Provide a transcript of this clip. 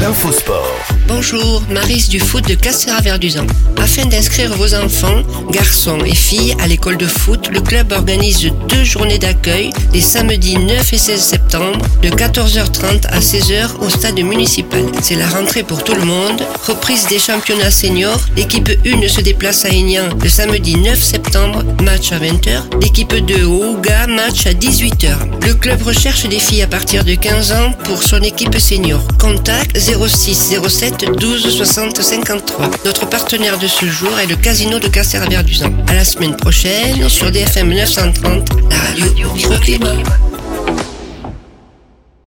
l'infosport. Bonjour, Maryse du foot de Castéra-Verduzan. Afin d'inscrire vos enfants, garçons et filles, à l'école de foot, le club organise 2 journées d'accueil les samedis 9 et 16 septembre de 14h30 à 16h au stade municipal. C'est la rentrée pour tout le monde. Reprise des championnats seniors. L'équipe 1 se déplace à Aignan le samedi 9 septembre, match à 20h. L'équipe 2 au Ouga, match à 18h. Le club recherche des filles à partir de 15 ans pour son équipe senior. Contact 06 07 12 60 53. Notre partenaire de ce jour est le Casino de Castéra-Verduzan. À la semaine prochaine sur DFM 930, la radio Microclimat.